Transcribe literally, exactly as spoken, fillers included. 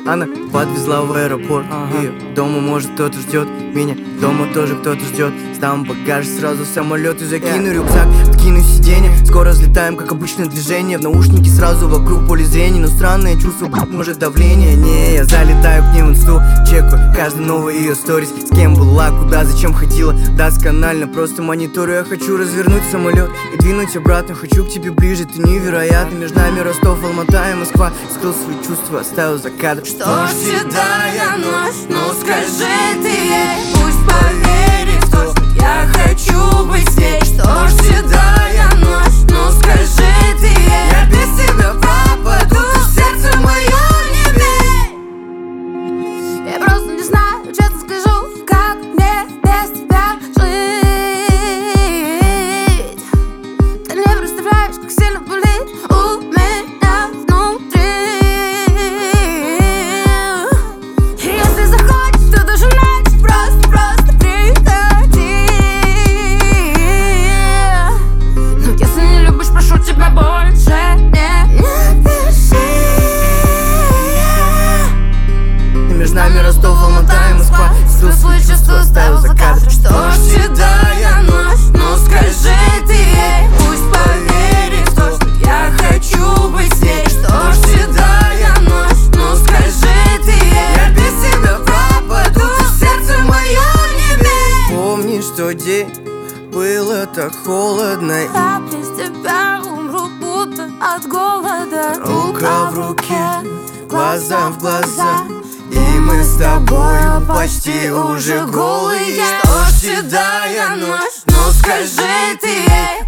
Она подвезла в аэропорт, ага. Ее дома, может, кто-то ждет меня, дома тоже кто-то ждет. Сдам багаж, сразу в самолет и закину yeah. рюкзак, откину сиденье. Скоро взлетаем, как обычное движение. В наушнике сразу вокруг поле зрения. Но странное чувство, может, давление. Не, я залетаю к ней в инсту, чекаю каждый новый ее сторис. С кем была, куда, зачем ходила, досконально просто мониторю. Я хочу развернуть самолет и двинуть обратно. Хочу к тебе ближе, ты невероятно. Между нами Ростов, Алмата и Москва. Скрыл свои чувства, оставил за кадром. Что ж, седая ночь, ну скажи ты ей, пусть поверит в то, что я хочу быть с ней. Что ж, седая ночь, ну скажи ты ей, я без тебя пропаду, ты сердце мое не бей. Я просто не знаю, честно скажу, как мне без тебя жить. Ты не представляешь, как сильно болит у меня внутри. Если захочешь, то даже ночь просто, просто приходи. Но если не любишь, прошу тебя больше не, не пиши. И между нами Ростов, Алмата и Москва. Скрыл свои чувства, оставил за кадром. Что ж, седая ночь, ну скажи ты ей, пусть поверит в то, что я хочу быть с ней. Что ж, седая ночь, ну скажи ты ей, я без тебя пропаду, ты сердце мое не бей. Помнишь тот день, было так холодно. Я без тебя умру, будто от голода. Рука в руке, глаза в глаза, и мы с тобою почти уже голые. Что ж, седая ночь, ну скажи ты ей,